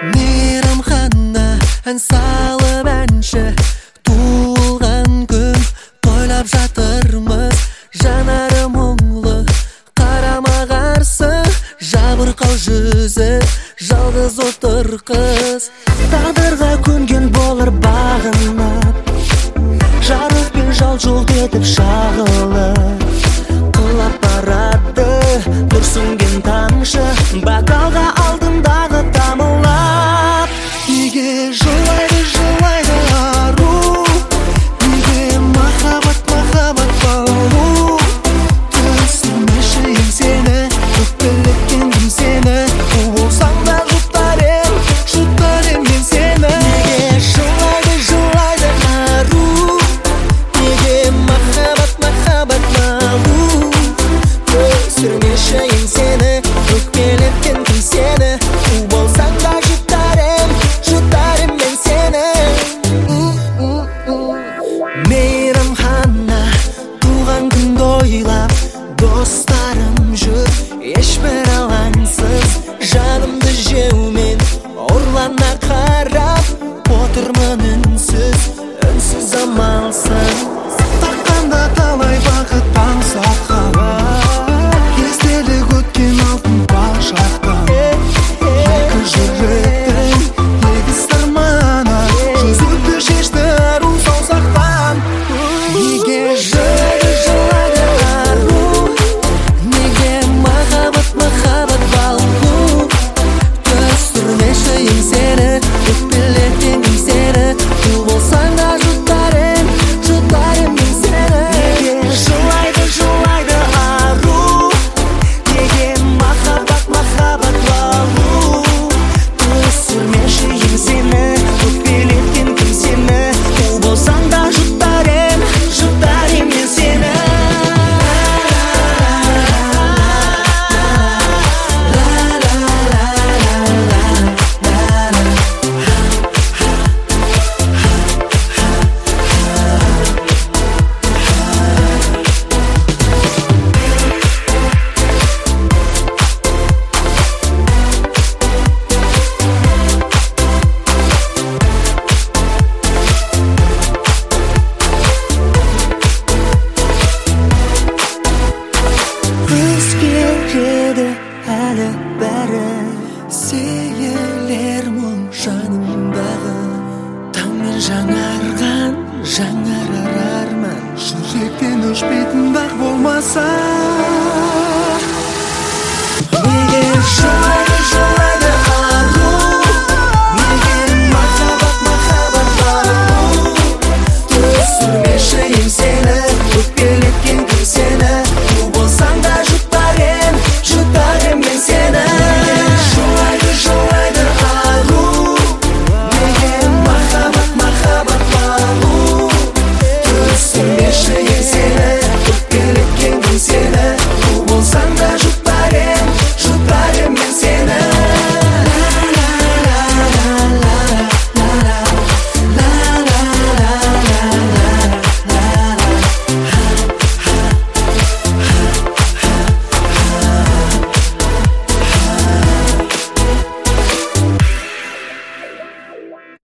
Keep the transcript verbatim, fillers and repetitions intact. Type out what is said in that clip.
Мейрамхана ән салып әнші, туылған күн тойлап жатырмыз. Жанары мұңлы, қарама қарсы, жабырқау жүзі, жалғыз отыр қыз. Тағдырға көнген болар бағынып, жарық пен жал жол етіп шағылып, құлап барады нұр сөнген тамшы, бокалға алдымдағы тамылап. Неге жылайды жылайды ару, неге махаббат махаббат балу, түсірмеші еңсені, өкпелеткен кім сені, қу болсаң да жұтар ем, жұтар ем мен сені. Неге жылайды жылайды ару, неге махаббат махаббат балу, түсірмеші еңсені, өкпелеткен кім сені, қу болсаң да жұтар ем, жұтар ем мен сені. Мейрамхана туған күнді ойлап, достарым жүр ешбір алаңсыз, жанымды жеумен ұрлана қарап отырмын үнсіз, үнсіз амалсыз. Таққанда талай бақыт таң саққа, естелік өткен алтын бал шақтан, екі жүректің егіз арманы, жүзікті шешті ару саусақтан. Неге жылайды жылайды ару, неге махаббат махаббат балу, түсірмеші еңсені, өкпелеткен кім сені, қу болсаң да жұтар ем, жұтар ем мен сені. неге жылайды жылайды ару, неге махаббат махаббат балу, түсірмеші еңсені, өкпелеткен кім сені, қу болсаң да жұтар ем, жұтар ем мен сені. Өзгереді әлі бәрі, сейілер мұң жанымдағы, таңмен жаңарған жаңарар арман, жүректен өшпейтін бақ болмаса.